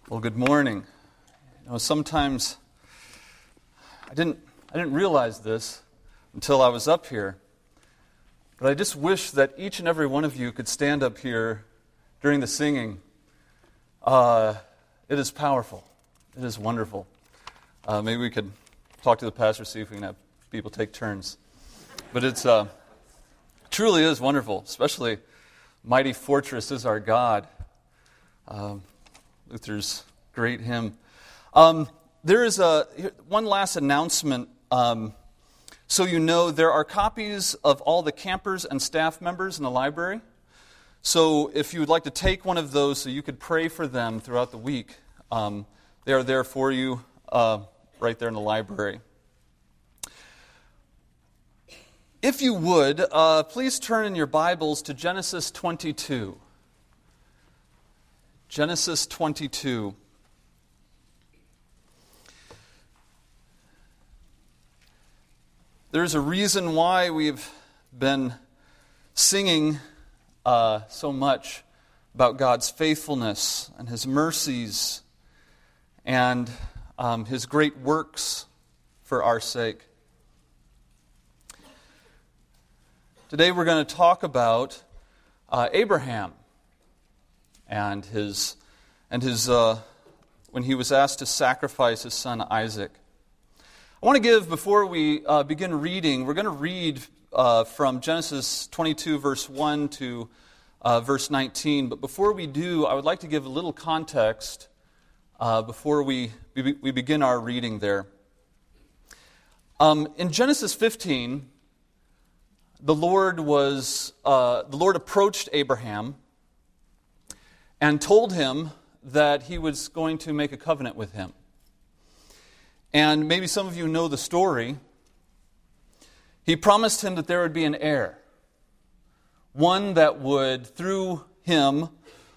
Well, good morning. Sometimes I didn't realize this until I was up here, but I just wish that each and every one of you could stand up here during the singing. It is powerful. It is wonderful. Maybe we could talk to the pastor, see if we can have people take turns. But it's truly is wonderful, especially Mighty Fortress is Our God. Luther's great hymn. There is one last announcement. So you know, there are copies of all the campers and staff members in the library. So if you would like to take one of those so you could pray for them throughout the week, they are there for you right there in the library. If you would, please turn in your Bibles to Genesis 22. Genesis 22. There's a reason why we've been singing so much about God's faithfulness and His mercies and His great works for our sake. Today we're going to talk about Abraham and his when he was asked to sacrifice his son Isaac. I want to give, before we begin reading, we're going to read from Genesis 22, verse 1 to verse 19. But before we do, I would like to give a little context before we begin our reading there. In Genesis 15, the Lord approached Abraham and told him that He was going to make a covenant with him. And maybe some of you know the story. He promised him that there would be an heir, one that would, through him,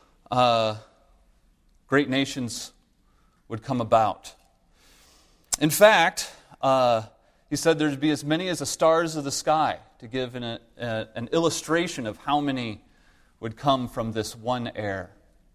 great nations would come about. In fact, he said there'd be as many as the stars of the sky, to give an illustration of how many would come from this one heir.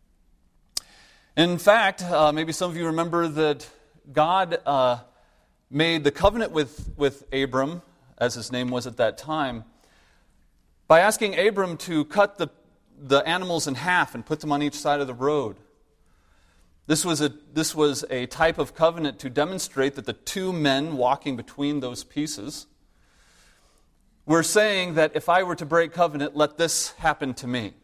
In fact, maybe some of you remember that God made the covenant with Abram, as his name was at that time, by asking Abram to cut the animals in half and put them on each side of the road. This was a type of covenant to demonstrate that the two men walking between those pieces were saying that if I were to break covenant, let this happen to me.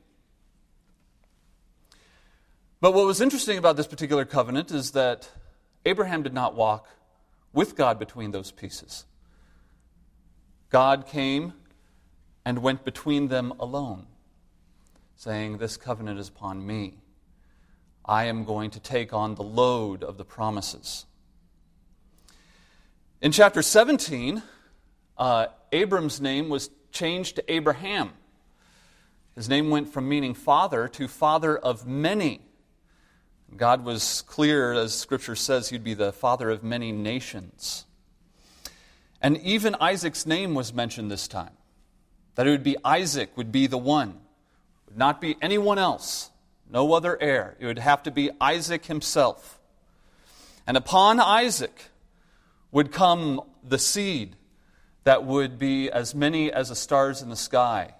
But what was interesting about this particular covenant is that Abraham did not walk with God between those pieces. God came and went between them alone, saying, "This covenant is upon me. I am going to take on the load of the promises." In chapter 17, Abram's name was changed to Abraham. His name went from meaning father to father of many. God was clear, as Scripture says, He'd be the father of many nations. And even Isaac's name was mentioned this time. That it would be Isaac would be the one. It would not be anyone else. No other heir. It would have to be Isaac himself. And upon Isaac would come the seed that would be as many as the stars in the sky.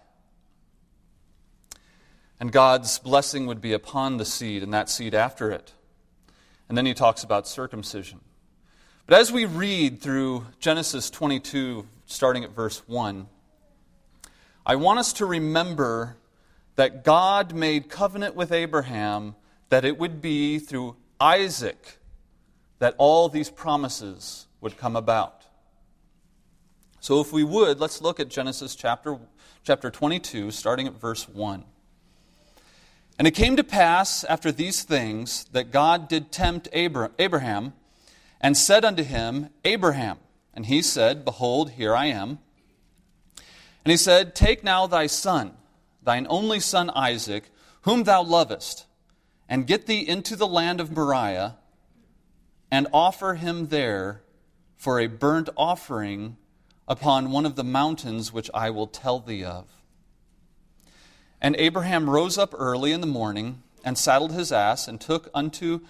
And God's blessing would be upon the seed and that seed after it. And then he talks about circumcision. But as we read through Genesis 22, starting at verse 1, I want us to remember that God made covenant with Abraham that it would be through Isaac that all these promises would come about. So if we would, let's look at Genesis chapter 22, starting at verse 1. "And it came to pass after these things that God did tempt Abraham, and said unto him, Abraham. And he said, Behold, here I am. And he said, Take now thy son, thine only son Isaac, whom thou lovest, and get thee into the land of Moriah, and offer him there for a burnt offering upon one of the mountains which I will tell thee of. And Abraham rose up early in the morning, and saddled his ass, and took two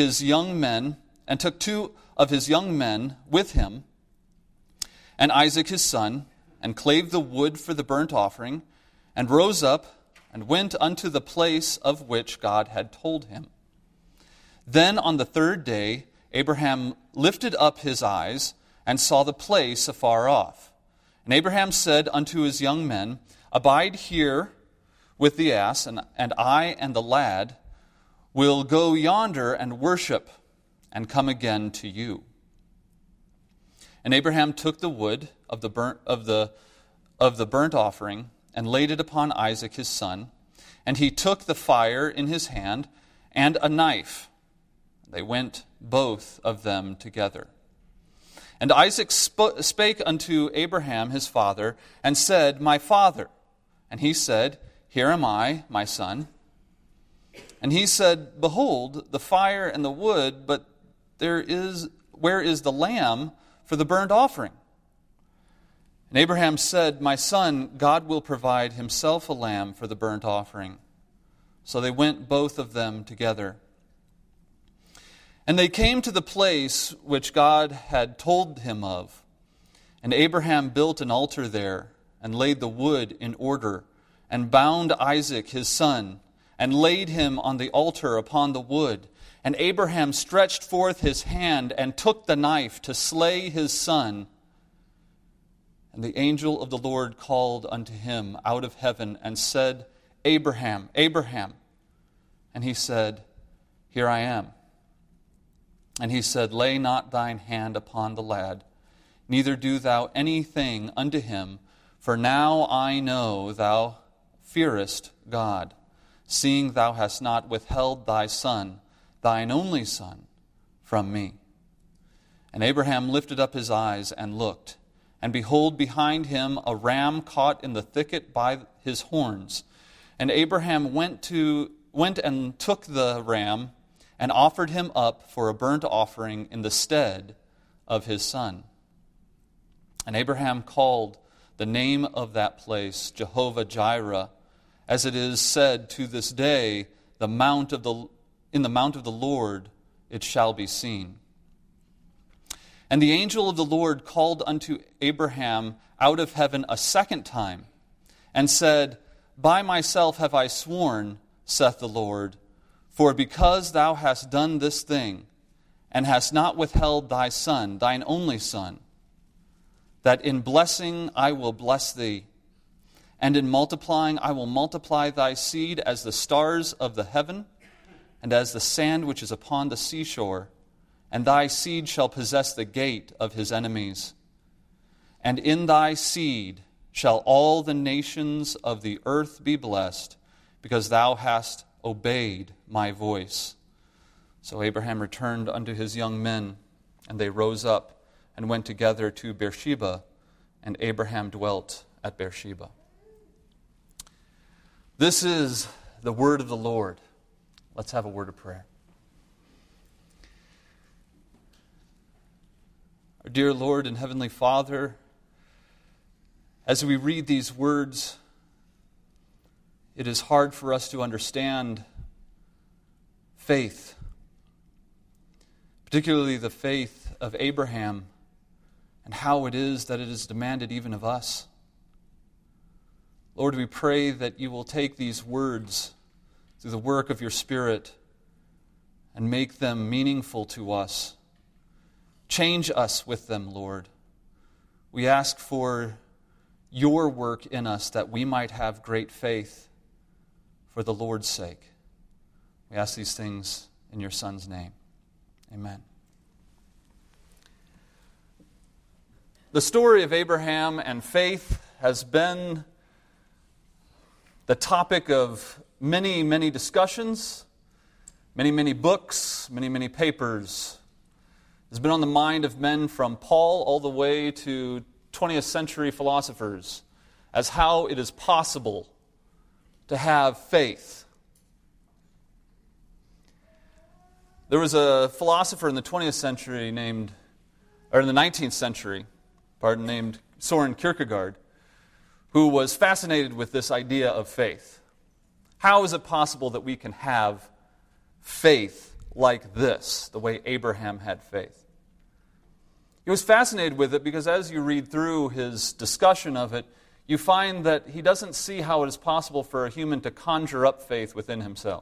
of his young men with him, and Isaac his son, and clave the wood for the burnt offering, and rose up, and went unto the place of which God had told him. Then on the third day Abraham lifted up his eyes, and saw the place afar off. And Abraham said unto his young men, Abide here with the ass, and I and the lad will go yonder and worship, and come again to you. And Abraham took the wood of the burnt offering, and laid it upon Isaac his son. And he took the fire in his hand, and a knife. They went both of them together. And Isaac spake unto Abraham his father, and said, My father. And he said, Here am I, my son. And he said, Behold, the fire and the wood, but where is the lamb for the burnt offering? And Abraham said, My son, God will provide himself a lamb for the burnt offering. So they went both of them together. And they came to the place which God had told him of. And Abraham built an altar there, and laid the wood in order, and bound Isaac his son, and laid him on the altar upon the wood. And Abraham stretched forth his hand, and took the knife to slay his son. And the angel of the Lord called unto him out of heaven, and said, Abraham, Abraham. And he said, Here I am. And he said, Lay not thine hand upon the lad, neither do thou anything unto him, for now I know thou fearest God, seeing thou hast not withheld thy son, thine only son, from me. And Abraham lifted up his eyes and looked, and behold, behind him a ram caught in the thicket by his horns. And Abraham went and took the ram, and offered him up for a burnt offering in the stead of his son. And Abraham called the name of that place Jehovah-Jireh, as it is said to this day, in the mount of the Lord it shall be seen. And the angel of the Lord called unto Abraham out of heaven a second time, and said, By myself have I sworn, saith the Lord, for because thou hast done this thing, and hast not withheld thy son, thine only son, that in blessing I will bless thee, and in multiplying I will multiply thy seed as the stars of the heaven, and as the sand which is upon the seashore, and thy seed shall possess the gate of his enemies. And in thy seed shall all the nations of the earth be blessed, because thou hast obeyed my voice. So Abraham returned unto his young men, and they rose up and went together to Beersheba, and Abraham dwelt at Beersheba. This is the word of the Lord. Let's have a word of prayer. Our dear Lord and Heavenly Father, as we read these words, it is hard for us to understand faith, particularly the faith of Abraham, and how it is that it is demanded even of us. Lord, we pray that you will take these words through the work of your Spirit and make them meaningful to us. Change us with them, Lord. We ask for your work in us that we might have great faith for the Lord's sake. We ask these things in your Son's name. Amen. The story of Abraham and faith has been the topic of many, many discussions, many, many books, many, many papers. It's been on the mind of men from Paul all the way to 20th century philosophers as how it is possible to have faith. There was a philosopher in the 20th century named Soren Kierkegaard, who was fascinated with this idea of faith. How is it possible that we can have faith like this, the way Abraham had faith? He was fascinated with it because as you read through his discussion of it, you find that he doesn't see how it is possible for a human to conjure up faith within himself.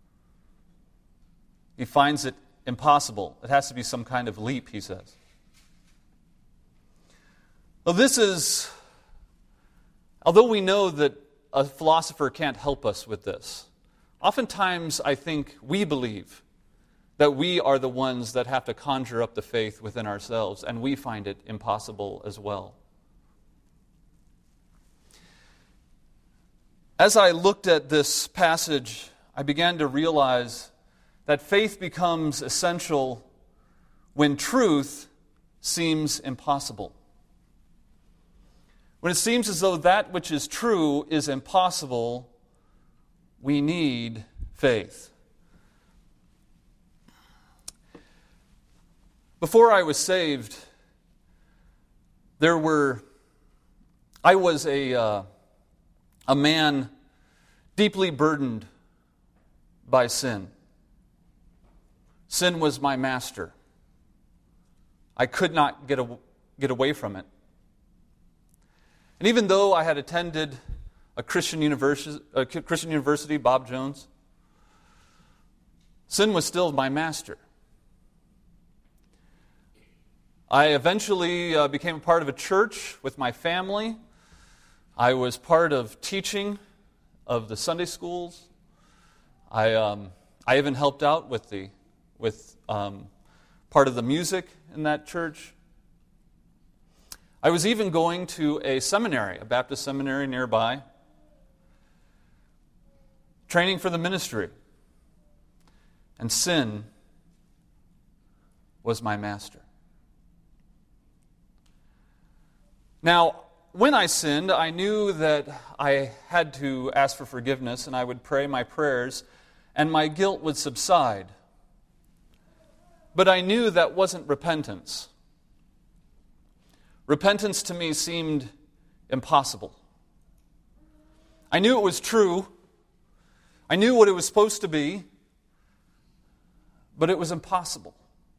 He finds it impossible. It has to be some kind of leap, he says. Well, although we know that a philosopher can't help us with this, oftentimes I think we believe that we are the ones that have to conjure up the faith within ourselves, and we find it impossible as well. As I looked at this passage, I began to realize that faith becomes essential when truth seems impossible. When it seems as though that which is true is impossible, we need faith. Before I was saved, I was a man deeply burdened by sin. Sin was my master. I could not get away from it. And even though I had attended a Christian university, Bob Jones, sin was still my master. I eventually became a part of a church with my family. I was part of teaching of the Sunday schools. I even helped out with part of the music in that church. I was even going to a seminary, a Baptist seminary nearby, training for the ministry. And sin was my master. Now, when I sinned, I knew that I had to ask for forgiveness, and I would pray my prayers, and my guilt would subside. But I knew that wasn't repentance. Repentance to me seemed impossible. I knew it was true. I knew what it was supposed to be, but it was impossible.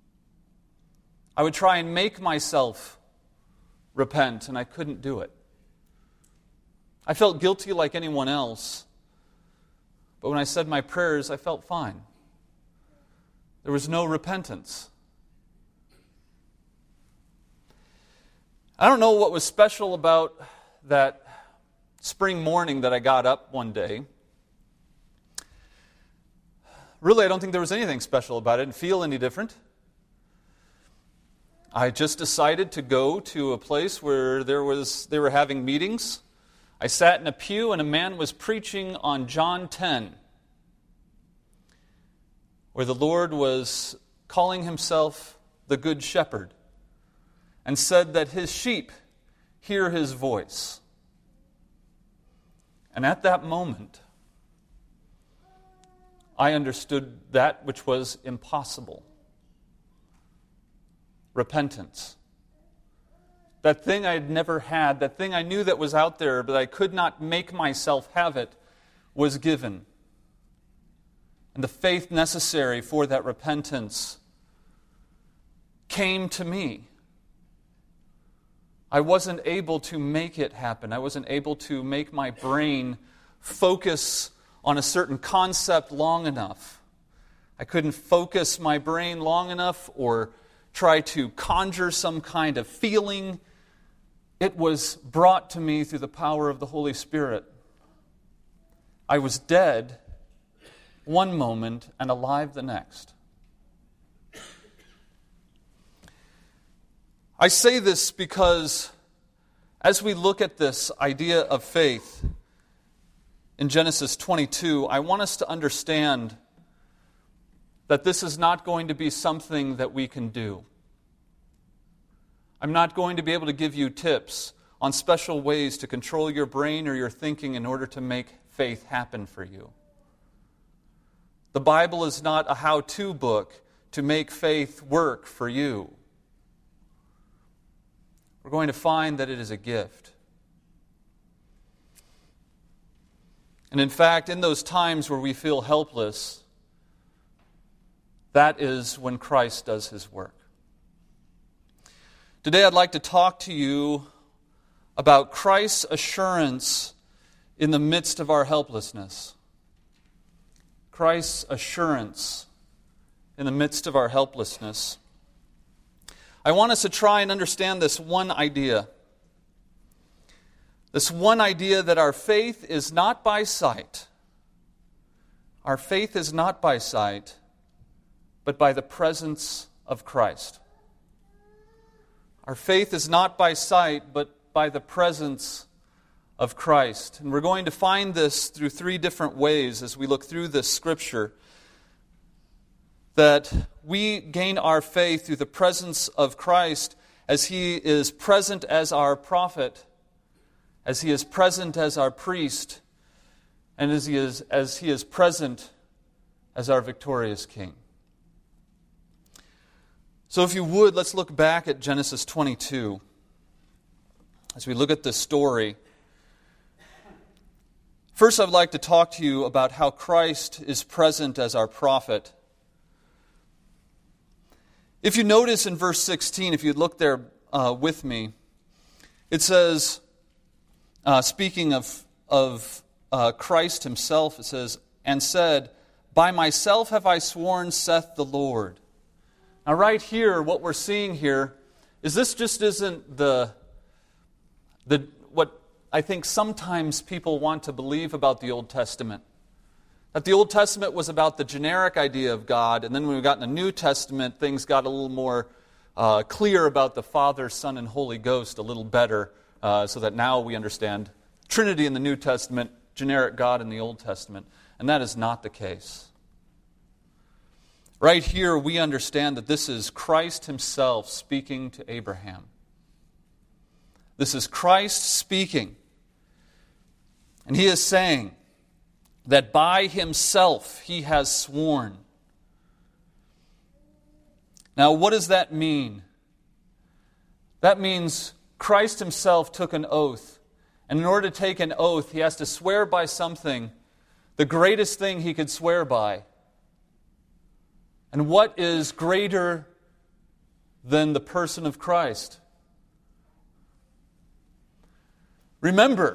I would try and make myself repent, and I couldn't do it. I felt guilty like anyone else, but when I said my prayers, I felt fine. There was no repentance. I don't know what was special about that spring morning that I got up one day. Really, I don't think there was anything special about it. I didn't feel any different. I just decided to go to a place where they were having meetings. I sat in a pew and a man was preaching on John 10, where the Lord was calling himself the Good Shepherd and said that his sheep hear his voice. And at that moment, I understood that which was impossible. Repentance. That thing I had never had, that thing I knew that was out there, but I could not make myself have it, was given. And the faith necessary for that repentance came to me. I wasn't able to make it happen. I wasn't able to make my brain focus on a certain concept long enough. I couldn't focus my brain long enough or try to conjure some kind of feeling. It was brought to me through the power of the Holy Spirit. I was dead one moment and alive the next. I say this because as we look at this idea of faith in Genesis 22, I want us to understand that this is not going to be something that we can do. I'm not going to be able to give you tips on special ways to control your brain or your thinking in order to make faith happen for you. The Bible is not a how-to book to make faith work for you. We're going to find that it is a gift. And in fact, in those times where we feel helpless, that is when Christ does His work. Today I'd like to talk to you about Christ's assurance in the midst of our helplessness. Christ's assurance in the midst of our helplessness. I want us to try and understand this one idea. This one idea that our faith is not by sight. Our faith is not by sight, but by the presence of Christ. Our faith is not by sight, but by the presence of Christ. And we're going to find this through three different ways as we look through this scripture. That we gain our faith through the presence of Christ as He is present as our prophet, as He is present as our priest, and as He is present as our victorious King. So if you would, let's look back at Genesis 22. As we look at this story, first I'd like to talk to you about how Christ is present as our prophet. If you notice in verse 16, if you look there with me, it says, speaking of Christ Himself, it says, "And said, By myself have I sworn, saith the Lord." Now right here, what we're seeing here is this just isn't the what I think sometimes people want to believe about the Old Testament. That the Old Testament was about the generic idea of God, and then when we got in the New Testament, things got a little more clear about the Father, Son, and Holy Ghost a little better, so that now we understand Trinity in the New Testament, generic God in the Old Testament. And that is not the case. Right here, we understand that this is Christ Himself speaking to Abraham. This is Christ speaking. And He is saying that by Himself He has sworn. Now, what does that mean? That means Christ Himself took an oath. And in order to take an oath, He has to swear by something, the greatest thing He could swear by. And what is greater than the person of Christ? Remember,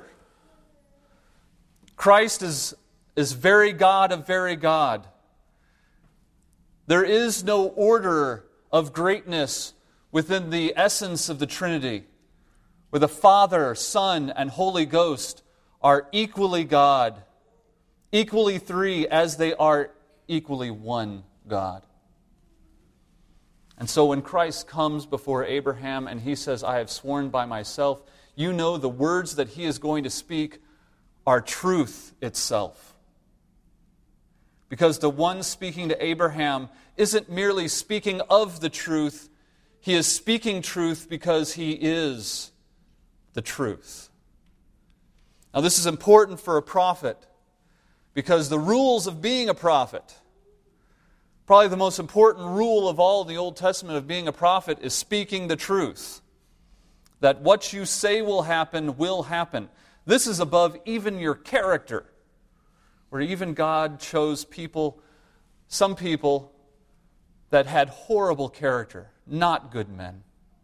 Christ is very God of very God. There is no order of greatness within the essence of the Trinity, where the Father, Son, and Holy Ghost are equally God, equally three, as they are equally one God. And so when Christ comes before Abraham and He says, "I have sworn by myself," you know the words that He is going to speak are truth itself. Because the one speaking to Abraham isn't merely speaking of the truth, he is speaking truth because He is the truth. Now this is important for a prophet, because the rules of being a prophet, probably the most important rule of all in the Old Testament of being a prophet, is speaking the truth. That what you say will happen will happen. This is above even your character, where even God chose people, some people that had horrible character, not good men,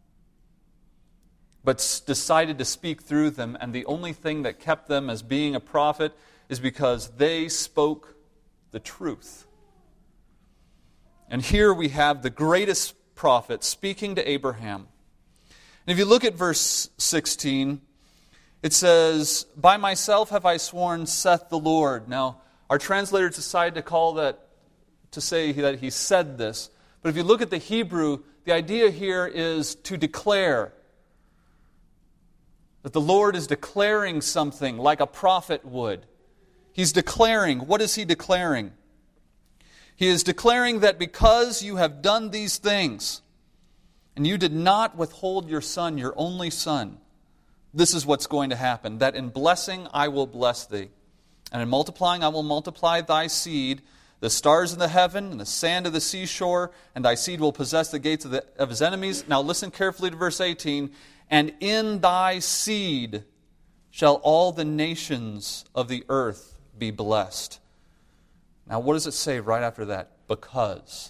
but decided to speak through them, and the only thing that kept them as being a prophet is because they spoke the truth. And here we have the greatest prophet speaking to Abraham. And if you look at verse 16, it says, "By myself have I sworn, saith the Lord." Now, our translators decided to call that, to say that he said this. But if you look at the Hebrew, the idea here is to declare. That the Lord is declaring something like a prophet would. He's declaring. What is He declaring? He is declaring that because you have done these things, and you did not withhold your son, your only son, this is what's going to happen. That in blessing I will bless thee, and in multiplying I will multiply thy seed, the stars in the heaven, and the sand of the seashore, and thy seed will possess the gates of his enemies. Now listen carefully to verse 18. "And in thy seed shall all the nations of the earth be blessed. Now, what does it say right after that? Because.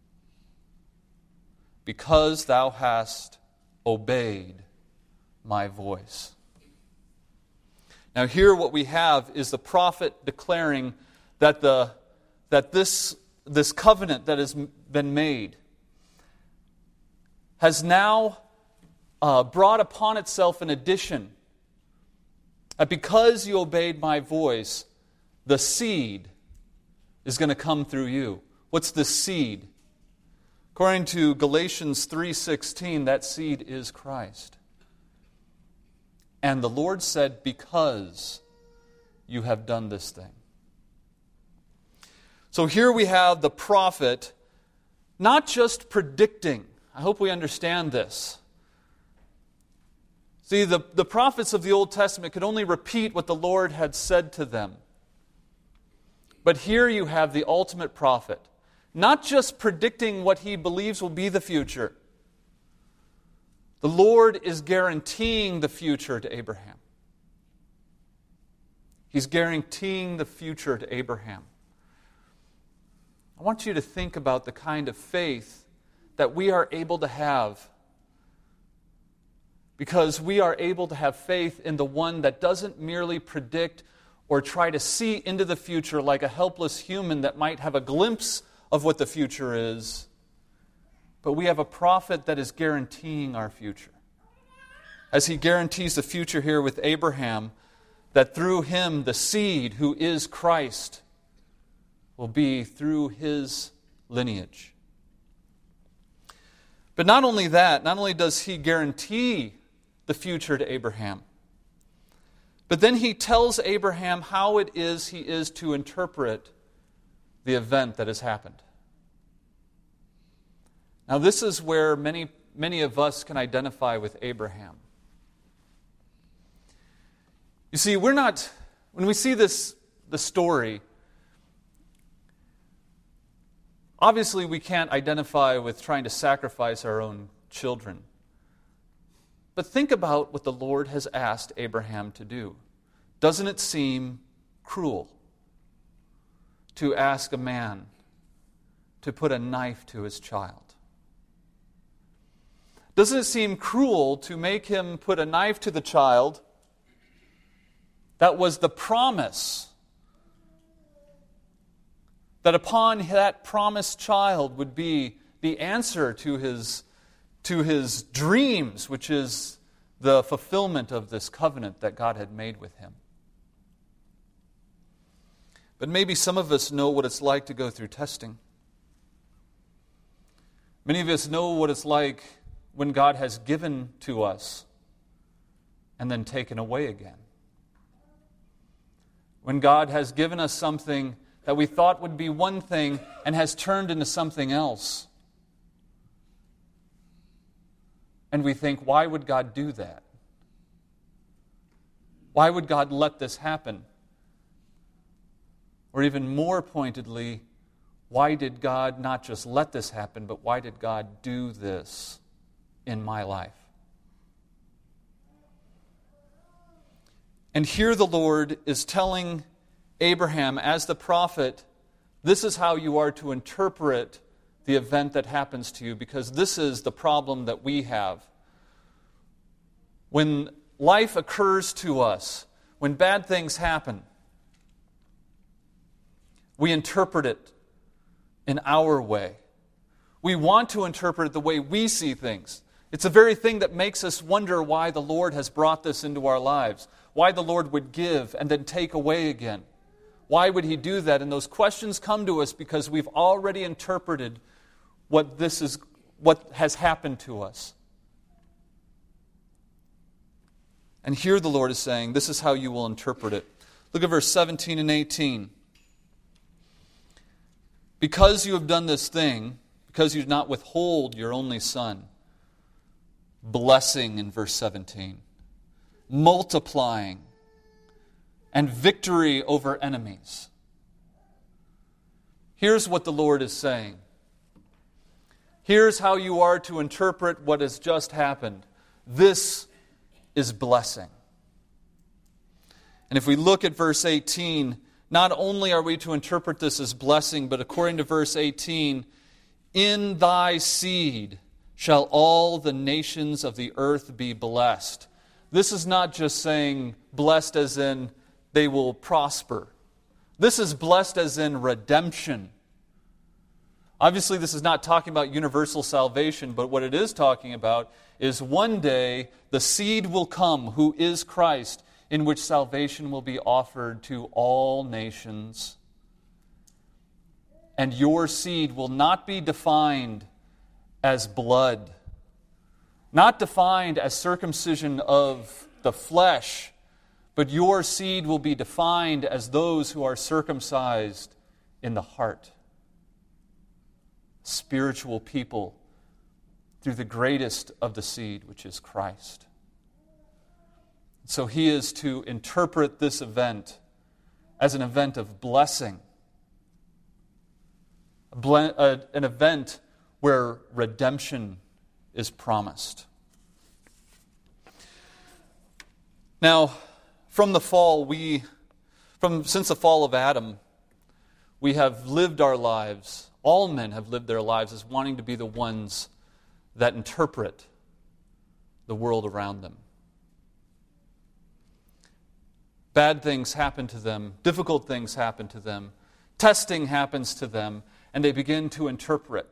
Because thou hast obeyed my voice. Now here what we have is the prophet declaring that this covenant that has been made has now brought upon itself an addition. That because you obeyed my voice, the seed is going to come through you. What's the seed? According to Galatians 3:16, that seed is Christ. And the Lord said, because you have done this thing. So here we have the prophet not just predicting. I hope we understand this. See, the prophets of the Old Testament could only repeat what the Lord had said to them. But here you have the ultimate prophet, not just predicting what he believes will be the future. The Lord is guaranteeing the future to Abraham. He's guaranteeing the future to Abraham. I want you to think about the kind of faith that we are able to have, because we are able to have faith in the one that doesn't merely predict or try to see into the future like a helpless human that might have a glimpse of what the future is, but we have a prophet that is guaranteeing our future. As he guarantees the future here with Abraham, that through him the seed, who is Christ, will be through his lineage. But not only that, not only does he guarantee the future to Abraham, but then he tells Abraham how it is he is to interpret the event that has happened. Now this is where many of us can identify with Abraham. You see, when we see the story, obviously we can't identify with trying to sacrifice our own children. But think about what the Lord has asked Abraham to do. Doesn't it seem cruel to ask a man to put a knife to his child? Doesn't it seem cruel to make him put a knife to the child that was the promise that upon that promised child would be the answer to his dreams, which is the fulfillment of this covenant that God had made with him? But maybe some of us know what it's like to go through testing. Many of us know what it's like when God has given to us and then taken away again. When God has given us something that we thought would be one thing and has turned into something else. And we think, why would God do that? Why would God let this happen? Or even more pointedly, why did God not just let this happen, but why did God do this in my life? And here the Lord is telling Abraham, as the prophet, this is how you are to interpret the event that happens to you, because this is the problem that we have. When life occurs to us, when bad things happen, we interpret it in our way. We want to interpret it the way we see things. It's the very thing that makes us wonder why the Lord has brought this into our lives, why the Lord would give and then take away again. Why would he do that? And those questions come to us because we've already interpreted what has happened to us. And here the Lord is saying, this is how you will interpret it. Look at verse 17 and 18. Because you have done this thing, because you did not withhold your only son, blessing in verse 17, multiplying, and victory over enemies. Here's what the Lord is saying. Here's how you are to interpret what has just happened. This is blessing. And if we look at verse 18, not only are we to interpret this as blessing, but according to verse 18, in thy seed shall all the nations of the earth be blessed. This is not just saying blessed as in they will prosper. This is blessed as in redemption. Obviously, this is not talking about universal salvation, but what it is talking about is one day the seed will come, who is Christ, in which salvation will be offered to all nations. And your seed will not be defined as blood, not defined as circumcision of the flesh, but your seed will be defined as those who are circumcised in the heart. Spiritual people through the greatest of the seed, which is Christ. So he is to interpret this event as an event of blessing, an event where redemption is promised. Now, from the fall, since the fall of Adam, we have lived our lives. All men have lived their lives as wanting to be the ones that interpret the world around them. Bad things happen to them, difficult things happen to them, testing happens to them, and they begin to interpret.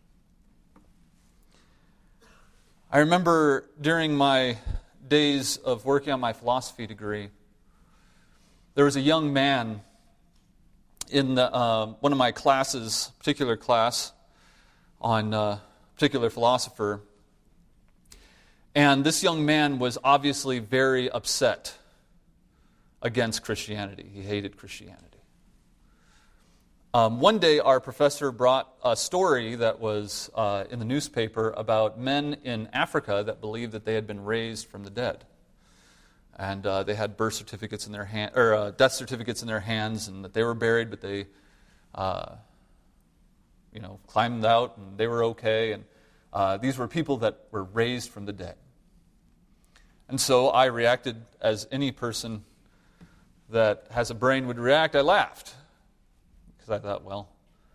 I remember during my days of working on my philosophy degree, there was a young man in one of my classes, particular class on a particular philosopher, and this young man was obviously very upset against Christianity. He hated Christianity. One day, our professor brought a story that was in the newspaper about men in Africa that believed that they had been raised from the dead. And they had birth certificates in their hand, or death certificates in their hands, and that they were buried, but they, climbed out and they were okay. And these were people that were raised from the dead. And so I reacted as any person that has a brain would react. I laughed because I thought, well,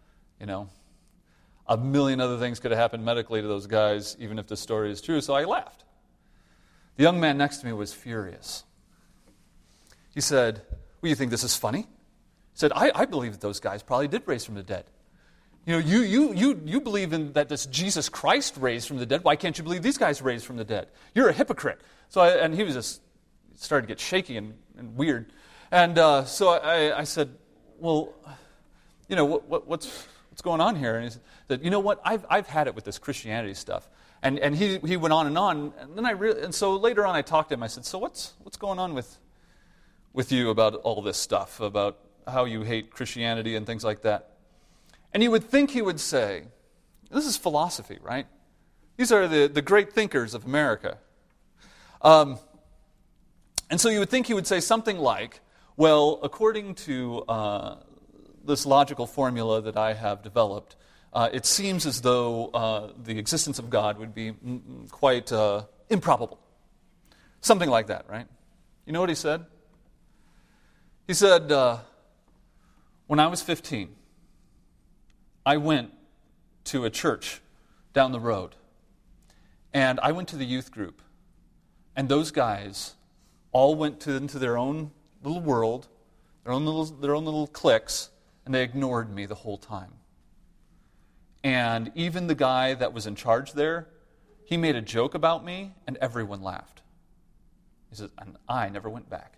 a million other things could have happened medically to those guys, even if the story is true. So I laughed. The young man next to me was furious. He said, well, you think this is funny? He said, I believe that those guys probably did raise from the dead. You believe in that this Jesus Christ raised from the dead. Why can't you believe these guys raised from the dead? You're a hypocrite. And he was just started to get shaky and weird. And so I said, well, what's going on here? And he said, you know what? I've had it with this Christianity stuff. And he went on, and then and so later on I talked to him. I said, so what's going on with you about all this stuff, about how you hate Christianity and things like that? And you would think he would say, this is philosophy, right? These are the great thinkers of America. And so you would think he would say something like, well, according to this logical formula that I have developed, it seems as though the existence of God would be quite improbable. Something like that, right? You know what he said? He said, when I was 15, I went to a church down the road, and I went to the youth group, and those guys all went into their own little world, their own little cliques, and they ignored me the whole time. And even the guy that was in charge there, he made a joke about me, and everyone laughed. He says, and I never went back.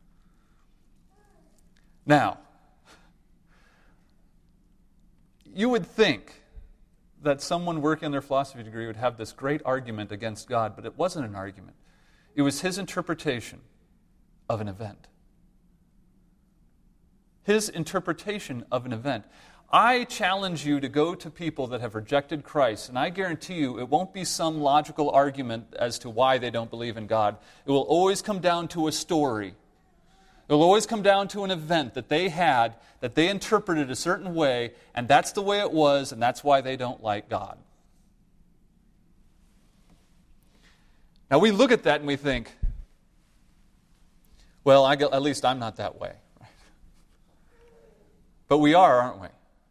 Now, you would think that someone working on their philosophy degree would have this great argument against God, but it wasn't an argument. It was his interpretation of an event. His interpretation of an event. I challenge you to go to people that have rejected Christ, and I guarantee you it won't be some logical argument as to why they don't believe in God. It will always come down to a story. It will always come down to an event that they had, that they interpreted a certain way, and that's the way it was, and that's why they don't like God. Now we look at that and we think, well, at least I'm not that way. But we are, aren't we?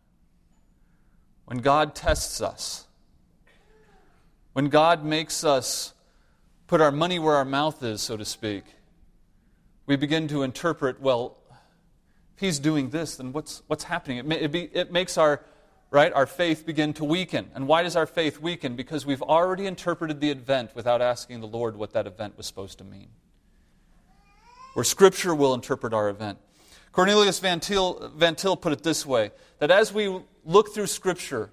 When God tests us, when God makes us put our money where our mouth is, so to speak, we begin to interpret, well, if He's doing this, then what's happening? It makes our faith begin to weaken. And why does our faith weaken? Because we've already interpreted the event without asking the Lord what that event was supposed to mean. Where Scripture will interpret our event. Cornelius Van Til put it this way, that as we look through Scripture,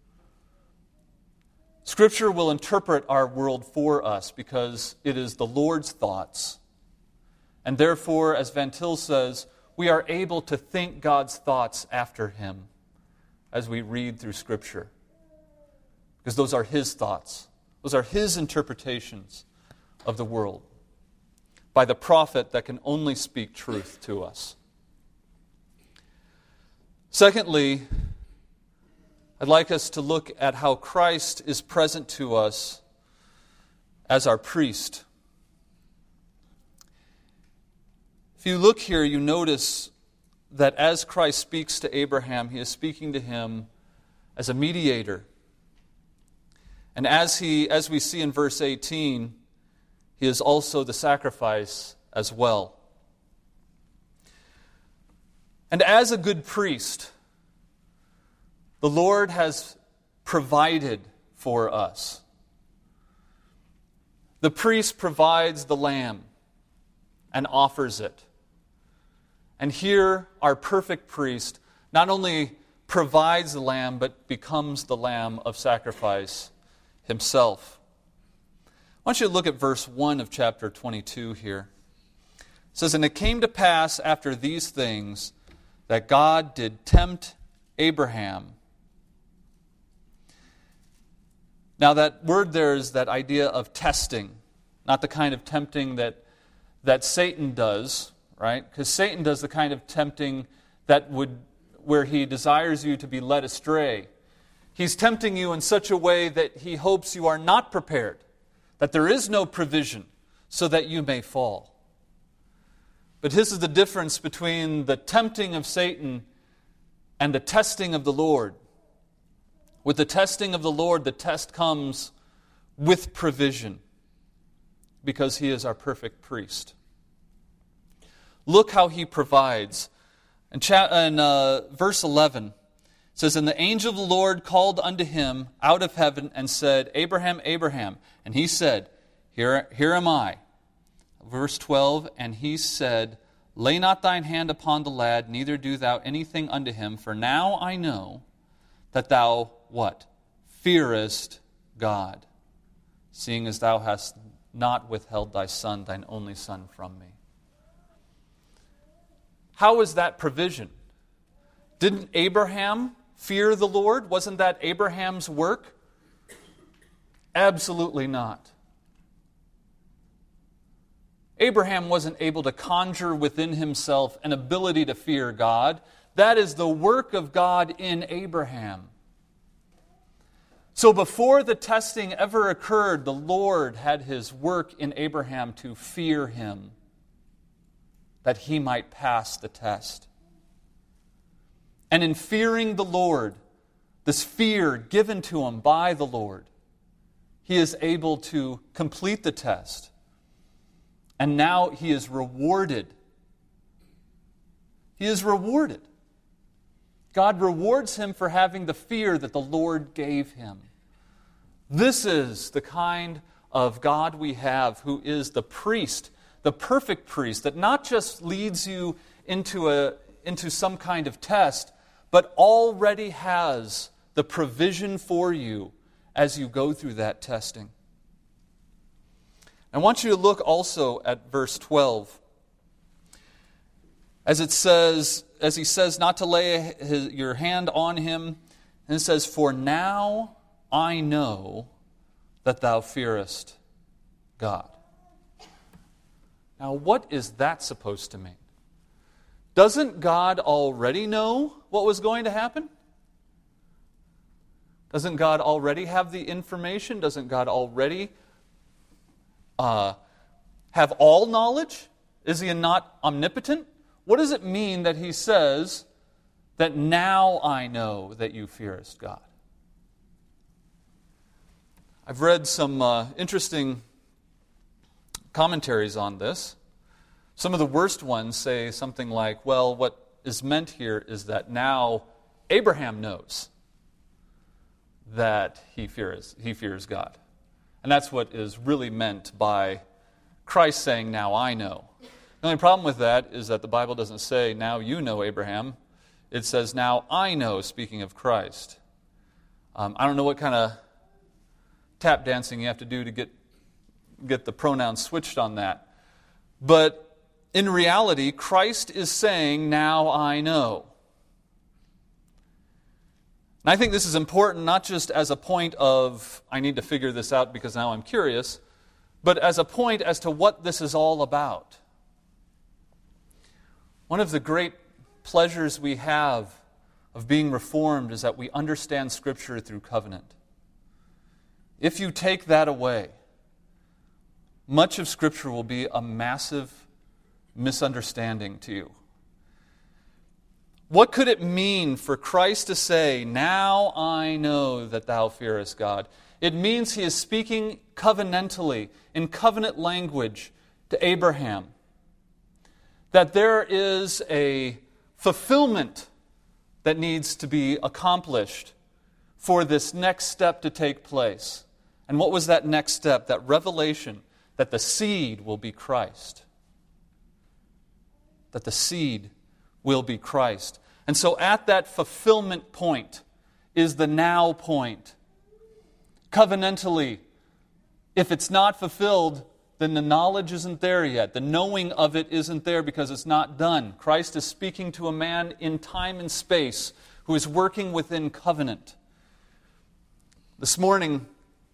Scripture will interpret our world for us because it is the Lord's thoughts. And therefore, as Van Til says, we are able to think God's thoughts after Him as we read through Scripture. Because those are His thoughts. Those are His interpretations of the world by the prophet that can only speak truth to us. Secondly, I'd like us to look at how Christ is present to us as our priest. If you look here, you notice that as Christ speaks to Abraham, He is speaking to him as a mediator. And as we see in verse 18, He is also the sacrifice as well. And as a good priest, the Lord has provided for us. The priest provides the lamb and offers it. And here, our perfect priest not only provides the lamb, but becomes the lamb of sacrifice Himself. I want you to look at verse 1 of chapter 22 here. It says, "And it came to pass after these things that God did tempt Abraham." Now that word there is that idea of testing, not the kind of tempting that Satan does, right? Because Satan does the kind of tempting where he desires you to be led astray. He's tempting you in such a way that he hopes you are not prepared, that there is no provision so that you may fall. But this is the difference between the tempting of Satan and the testing of the Lord. With the testing of the Lord, the test comes with provision because He is our perfect priest. Look how He provides. In verse 11, it says, "And the angel of the Lord called unto him out of heaven and said, Abraham, Abraham. And he said, Here am I. Verse 12, "And he said, Lay not thine hand upon the lad, neither do thou anything unto him, for now I know that thou," what? "Fearest God, seeing as thou hast not withheld thy son, thine only son, from me." How is that provision? Didn't Abraham fear the Lord? Wasn't that Abraham's work? Absolutely not. Abraham wasn't able to conjure within himself an ability to fear God. That is the work of God in Abraham. So before the testing ever occurred, the Lord had His work in Abraham to fear Him, that he might pass the test. And in fearing the Lord, this fear given to him by the Lord, he is able to complete the test. And now he is rewarded. He is rewarded. God rewards him for having the fear that the Lord gave him. This is the kind of God we have, who is the priest, the perfect priest, that not just leads you into some kind of test, but already has the provision for you as you go through that testing. I want you to look also at verse 12. As he says not to lay your hand on him, and it says, "For now I know that thou fearest God." Now, what is that supposed to mean? Doesn't God already know what was going to happen? Doesn't God already have the information? Doesn't God already have all knowledge? Is He not omnipotent? What does it mean that He says that now I know that you fearest God. I've read some interesting commentaries on this. Some of the worst ones say something like, well, what is meant here is that now Abraham knows that he fears God. And that's what is really meant by Christ saying, now I know. The only problem with that is that the Bible doesn't say, now you know, Abraham. It says, now I know, speaking of Christ. I don't know what kind of tap dancing you have to do to get the pronouns switched on that. But in reality, Christ is saying, now I know. And I think this is important not just as a point of, I need to figure this out because now I'm curious, but as a point as to what this is all about. One of the great pleasures we have of being Reformed is that we understand Scripture through covenant. If you take that away, much of Scripture will be a massive misunderstanding to you. What could it mean for Christ to say, now I know that thou fearest God? It means he is speaking covenantally, in covenant language, to Abraham. That there is a fulfillment that needs to be accomplished for this next step to take place. And what was that next step? That revelation that the seed will be Christ. That the seed will be Christ. And so at that fulfillment point is the now point. Covenantally, if it's not fulfilled, then the knowledge isn't there yet. The knowing of it isn't there because it's not done. Christ is speaking to a man in time and space who is working within covenant. This morning,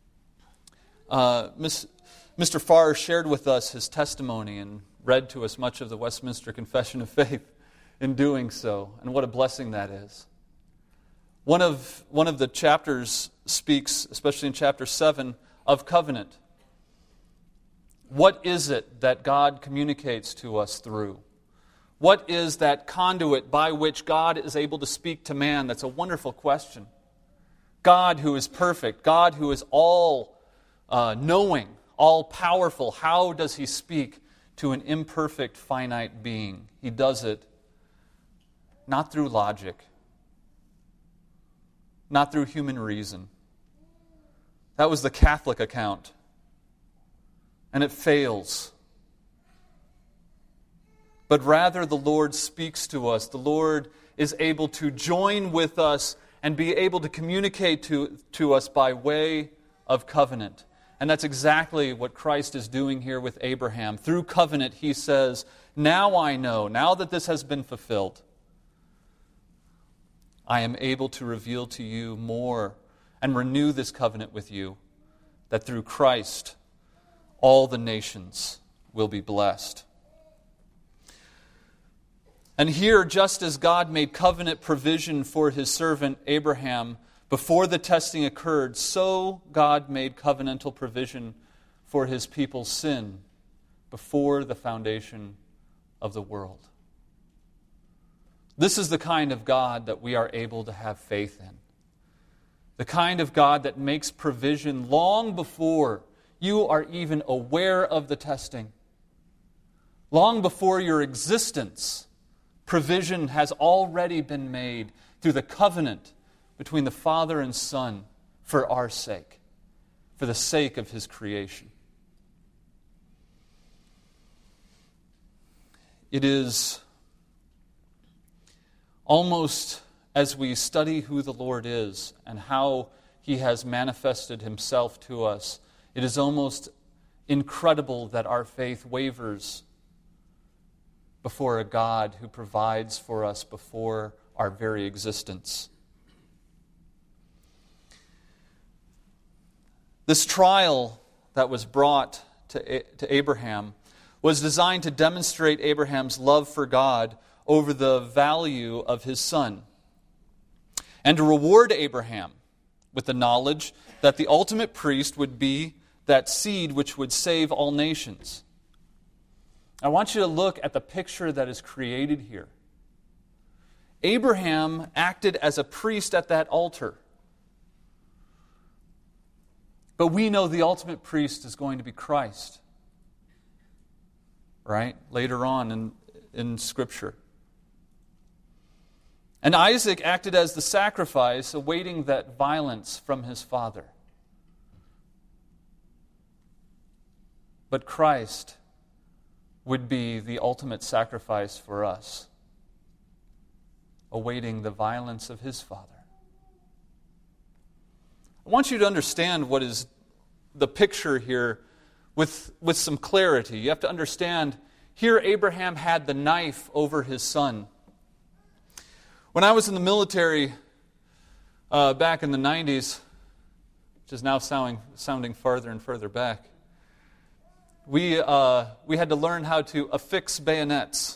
Mr. Farr shared with us his testimony and read to us much of the Westminster Confession of Faith in doing so, and what a blessing that is. One of the chapters speaks, especially in chapter 7, of covenant. What is it that God communicates to us through? What is that conduit by which God is able to speak to man? That's a wonderful question. God who is perfect, God who is all knowing, all powerful, how does he speak to an imperfect, finite being? He does it not through logic, not through human reason. That was the Catholic account. And it fails. But rather the Lord speaks to us. The Lord is able to join with us and be able to communicate to us by way of covenant. And that's exactly what Christ is doing here with Abraham. Through covenant, he says, now I know, now that this has been fulfilled, I am able to reveal to you more and renew this covenant with you, that through Christ, all the nations will be blessed. And here, just as God made covenant provision for his servant Abraham before the testing occurred, so God made covenantal provision for his people's sin before the foundation of the world. This is the kind of God that we are able to have faith in. The kind of God that makes provision long before you are even aware of the testing. Long before your existence, provision has already been made through the covenant between the Father and Son for our sake, for the sake of his creation. It is almost as we study who the Lord is and how he has manifested himself to us, it is almost incredible that our faith wavers before a God who provides for us before our very existence. This trial that was brought to Abraham was designed to demonstrate Abraham's love for God over the value of his son, and to reward Abraham with the knowledge that the ultimate priest would be that seed which would save all nations. I want you to look at the picture that is created here. Abraham acted as a priest at that altar. But we know the ultimate priest is going to be Christ. Right? Later on in Scripture. And Isaac acted as the sacrifice, awaiting that violence from his father. But Christ would be the ultimate sacrifice for us, awaiting the violence of his father. I want you to understand what is the picture here with some clarity. You have to understand, here Abraham had the knife over his son. When I was in the military back in the 90s, which is now sounding farther and further back, we had to learn how to affix bayonets.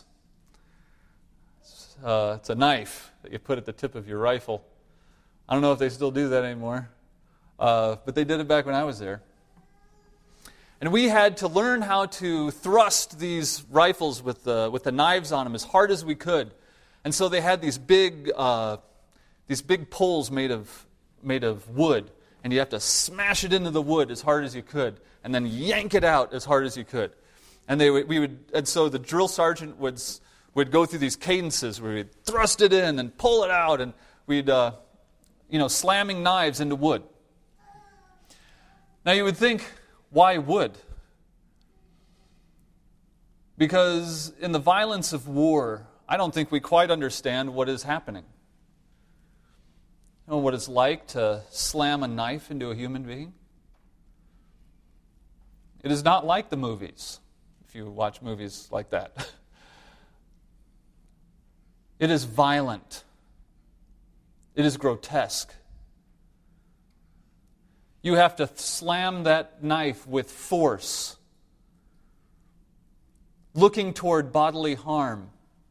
It's a knife that you put at the tip of your rifle. I don't know if they still do that anymore, but they did it back when I was there. And we had to learn how to thrust these rifles with the knives on them as hard as we could. And so they had these big poles made of wood, and you have to smash it into the wood as hard as you could, and then yank it out as hard as you could. And so the drill sergeant would go through these cadences where we'd thrust it in and pull it out, and we'd slamming knives into wood. Now you would think, why wood? Because in the violence of war, I don't think we quite understand what is happening. You know what it's like to slam a knife into a human being? It is not like the movies, if you watch movies like that. It is violent. It is grotesque. You have to slam that knife with force, looking toward bodily harm.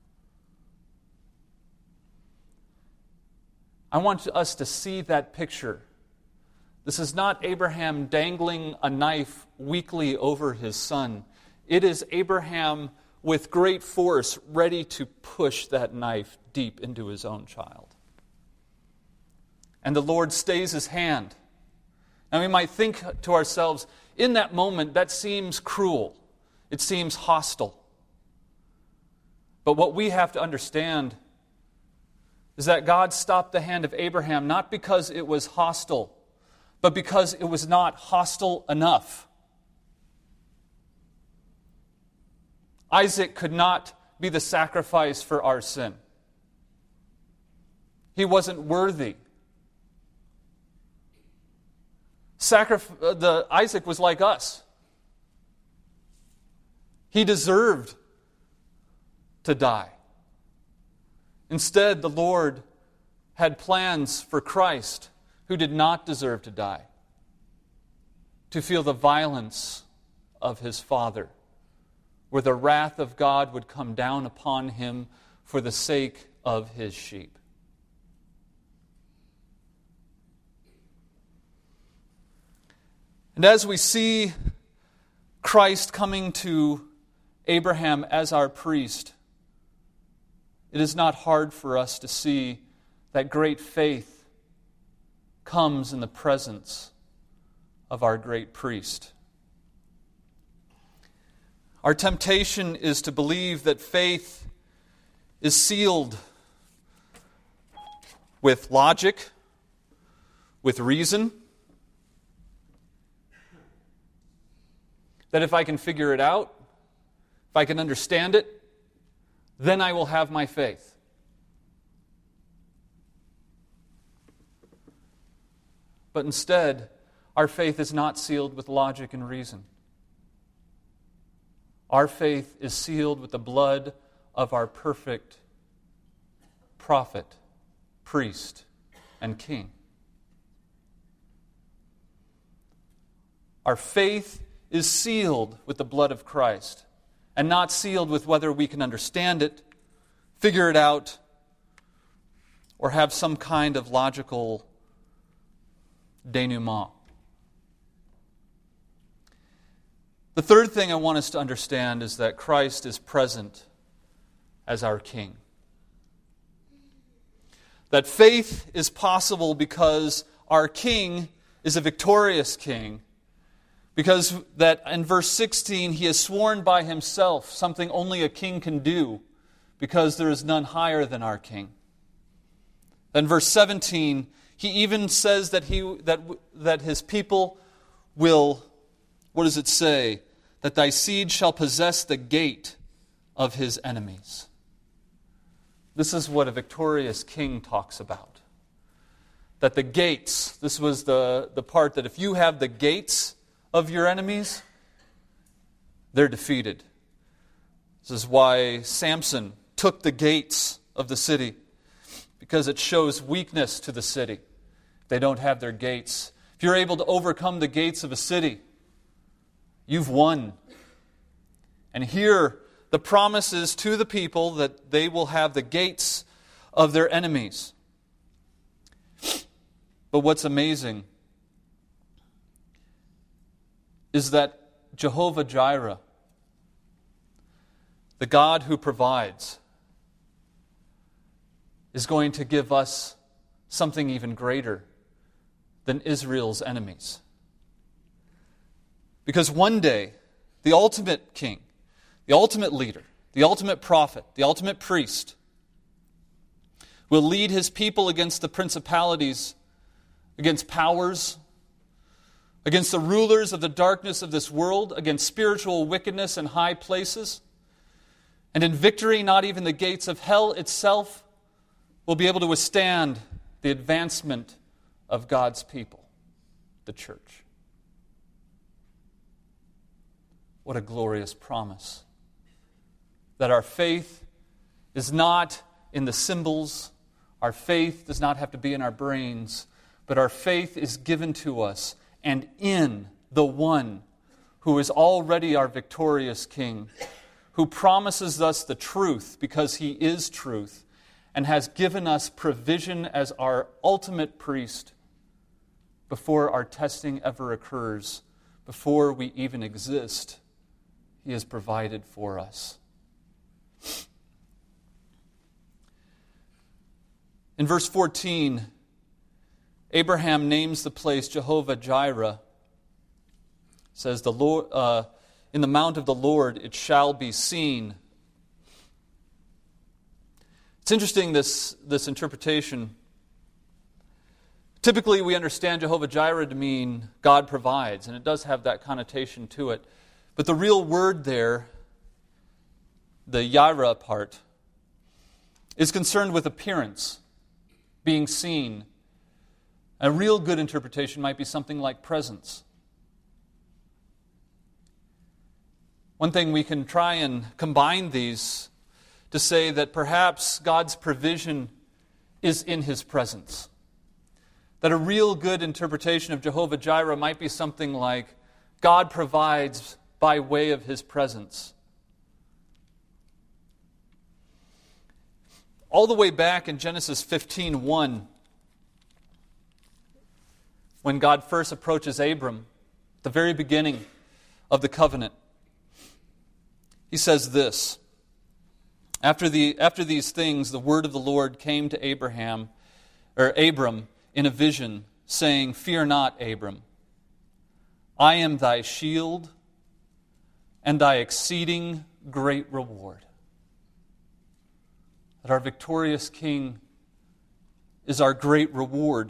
I want us to see that picture. This is not Abraham dangling a knife weakly over his son. It is Abraham with great force ready to push that knife deep into his own child. And the Lord stays his hand. Now we might think to ourselves, in that moment, that seems cruel. It seems hostile. But what we have to understand is that God stopped the hand of Abraham not because it was hostile, but because it was not hostile enough. Isaac could not be the sacrifice for our sin. He wasn't worthy. Isaac was like us. He deserved to die. Instead, the Lord had plans for Christ, who did not deserve to die, to feel the violence of his Father, where the wrath of God would come down upon him for the sake of his sheep. And as we see Christ coming to Abraham as our priest, it is not hard for us to see that great faith comes in the presence of our great priest. Our temptation is to believe that faith is sealed with logic, with reason, that if I can figure it out, if I can understand it, then I will have my faith. But instead, our faith is not sealed with logic and reason. Our faith is sealed with the blood of our perfect prophet, priest, and king. Our faith is sealed with the blood of Christ, and not sealed with whether we can understand it, figure it out, or have some kind of logical denouement. The third thing I want us to understand is that Christ is present as our King. That faith is possible because our King is a victorious King. Because that in verse 16, he has sworn by himself something only a king can do, because there is none higher than our King. Then verse 17, he even says that his people will, what does it say? That thy seed shall possess the gate of his enemies. This is what a victorious king talks about. That the gates, this was the part that if you have the gates of your enemies, they're defeated. This is why Samson took the gates of the city, because it shows weakness to the city. They don't have their gates. If you're able to overcome the gates of a city, you've won. And here, the promise is to the people that they will have the gates of their enemies. But what's amazing is that Jehovah Jireh, the God who provides, is going to give us something even greater than Israel's enemies. Because one day, the ultimate king, the ultimate leader, the ultimate prophet, the ultimate priest, will lead his people against the principalities, against powers, against the rulers of the darkness of this world, against spiritual wickedness in high places. And in victory, not even the gates of hell itself will be able to withstand the advancement of God's people, the church. What a glorious promise. That our faith is not in the symbols, our faith does not have to be in our brains, but our faith is given to us and in the one who is already our victorious King, who promises us the truth because he is truth, and has given us provision as our ultimate priest before our testing ever occurs, before we even exist. He has provided for us. In verse 14, Abraham names the place Jehovah Jireh. It says, "The Lord, in the mount of the Lord it shall be seen." It's interesting, this interpretation. Typically, we understand Jehovah Jireh to mean God provides, and it does have that connotation to it. But the real word there, the Yireh part, is concerned with appearance, being seen. A real good interpretation might be something like presence. One thing we can try and combine these to say that perhaps God's provision is in his presence. That a real good interpretation of Jehovah Jireh might be something like God provides by way of his presence. All the way back in Genesis 15:1, when God first approaches Abram, at the very beginning of the covenant, he says this: After these things, the word of the Lord came to Abram in a vision, saying, "Fear not, Abram. I am thy shield and thy exceeding great reward." That our victorious King is our great reward.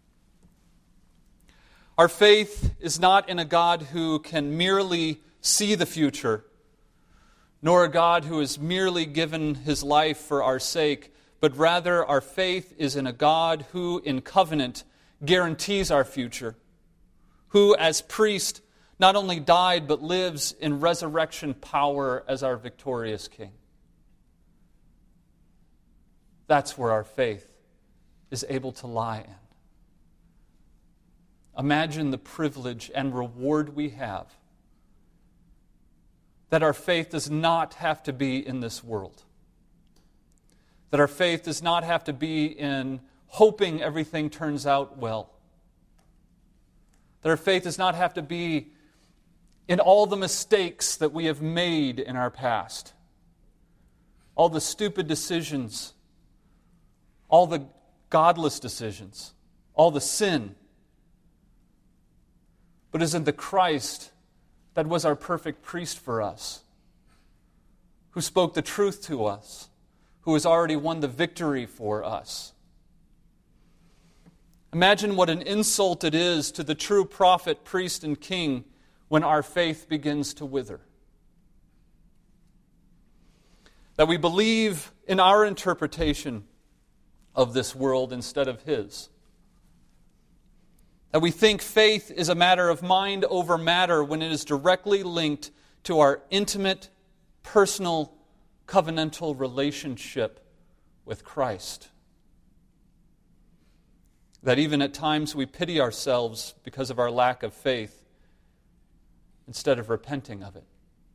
Our faith is not in a God who can merely see the future, nor a God who has merely given his life for our sake, but rather our faith is in a God who, in covenant, guarantees our future, who, as priest, not only died, but lives in resurrection power as our victorious King. That's where our faith is able to lie in. Imagine the privilege and reward we have, that our faith does not have to be in this world. That our faith does not have to be in hoping everything turns out well. That our faith does not have to be in all the mistakes that we have made in our past. All the stupid decisions, all the godless decisions, all the sin. But isn't the Christ that was our perfect priest for us, who spoke the truth to us, who has already won the victory for us? Imagine what an insult it is to the true prophet, priest, and king when our faith begins to wither. That we believe in our interpretation of this world instead of His. That we think faith is a matter of mind over matter when it is directly linked to our intimate, personal, covenantal relationship with Christ. That even at times we pity ourselves because of our lack of faith instead of repenting of it.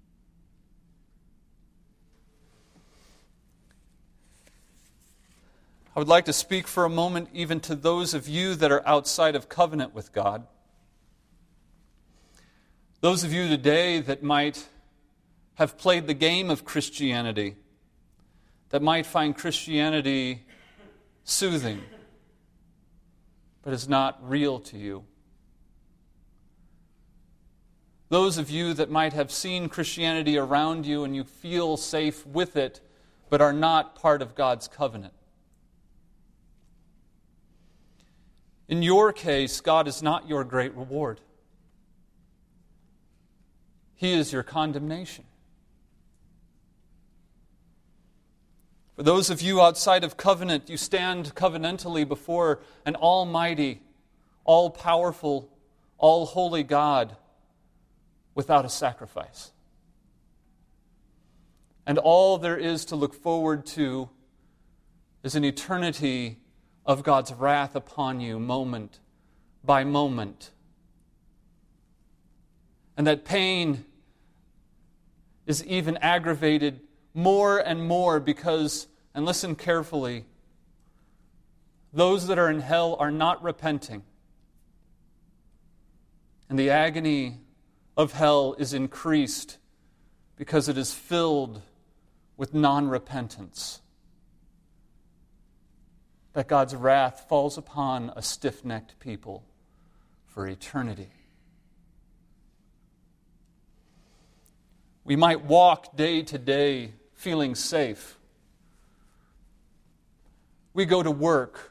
I would like to speak for a moment even to those of you that are outside of covenant with God. Those of you today that might have played the game of Christianity, that might find Christianity soothing, but is not real to you. Those of you that might have seen Christianity around you and you feel safe with it, but are not part of God's covenant. In your case, God is not your great reward. He is your condemnation. For those of you outside of covenant, you stand covenantally before an almighty, all-powerful, all-holy God without a sacrifice. And all there is to look forward to is an eternity of God's wrath upon you moment by moment. And that pain is even aggravated more and more because, and listen carefully, those that are in hell are not repenting. And the agony of hell is increased because it is filled with non-repentance. That God's wrath falls upon a stiff-necked people for eternity. We might walk day to day feeling safe. We go to work.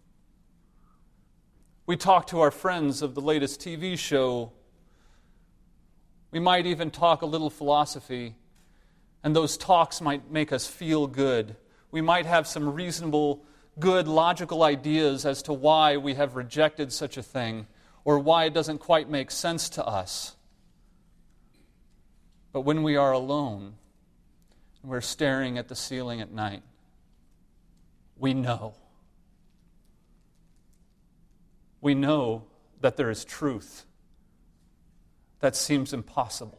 We talk to our friends of the latest TV show. We might even talk a little philosophy, and those talks might make us feel good. We might have some reasonable, good, logical ideas as to why we have rejected such a thing or why it doesn't quite make sense to us. But when we are alone and we're staring at the ceiling at night, we know. We know that there is truth that seems impossible.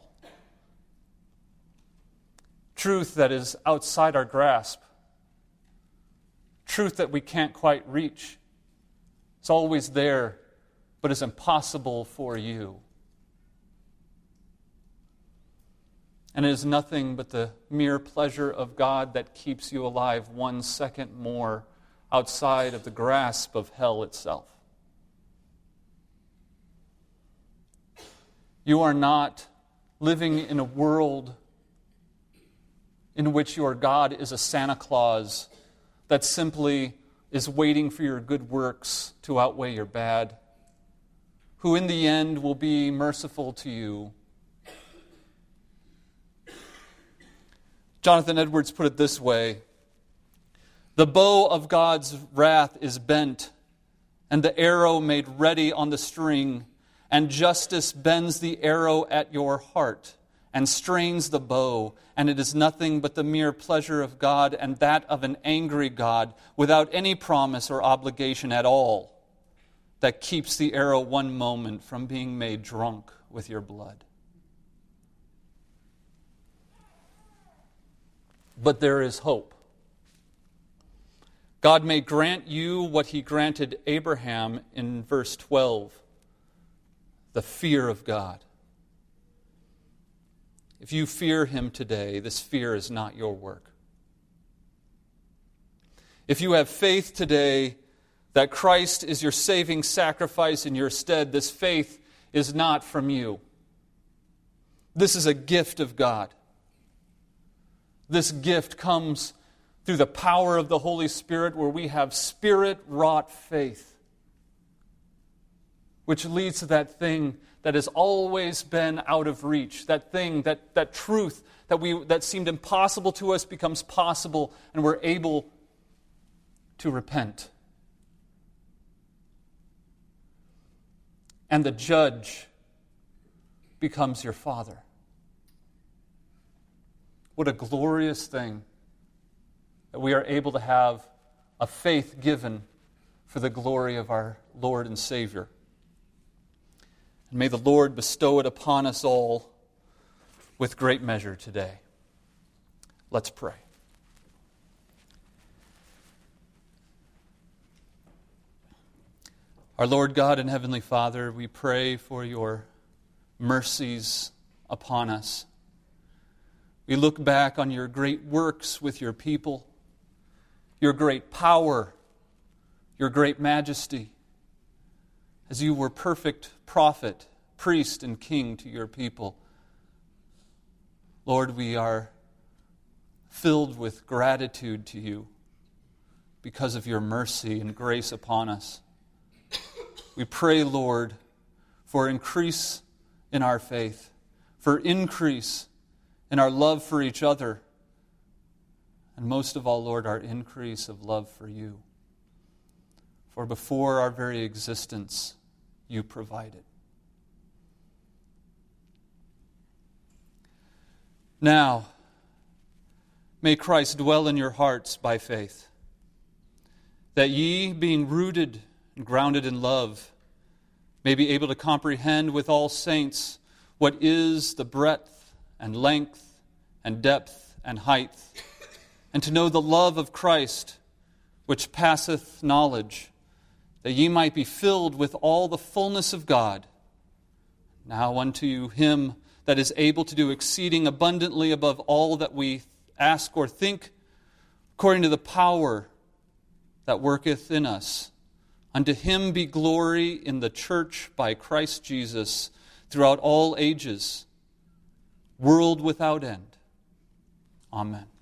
Truth that is outside our grasp. Truth that we can't quite reach. It's always there, but is impossible for you. And it is nothing but the mere pleasure of God that keeps you alive 1 second more outside of the grasp of hell itself. You are not living in a world in which your God is a Santa Claus that simply is waiting for your good works to outweigh your bad, who in the end will be merciful to you. Jonathan Edwards put it this way: the bow of God's wrath is bent, and the arrow made ready on the string, and justice bends the arrow at your heart, and strains the bow, and it is nothing but the mere pleasure of God, and that of an angry God, without any promise or obligation at all, that keeps the arrow one moment from being made drunk with your blood. But there is hope. God may grant you what He granted Abraham in verse 12, the fear of God. If you fear Him today, this fear is not your work. If you have faith today, that Christ is your saving sacrifice in your stead, this faith is not from you. This is a gift of God. This gift comes through the power of the Holy Spirit, where we have Spirit-wrought faith, which leads to that thing that has always been out of reach, that thing, that truth that seemed impossible to us becomes possible, and we're able to repent. And the judge becomes your Father. What a glorious thing that we are able to have a faith given for the glory of our Lord and Savior. And may the Lord bestow it upon us all with great measure today. Let's pray. Our Lord God and Heavenly Father, we pray for your mercies upon us. We look back on your great works with your people, your great power, your great majesty, as you were perfect prophet, priest, and king to your people. Lord, we are filled with gratitude to you because of your mercy and grace upon us. We pray, Lord, for increase in our faith, for increase in our love for each other, and most of all, Lord, our increase of love for you. For before our very existence, you provided. Now, may Christ dwell in your hearts by faith, that ye, being rooted and grounded in love, may be able to comprehend with all saints what is the breadth and length and depth and height, and to know the love of Christ, which passeth knowledge, that ye might be filled with all the fullness of God. Now unto him that is able to do exceeding abundantly above all that we ask or think, according to the power that worketh in us, unto him be glory in the church by Christ Jesus throughout all ages, world without end. Amen.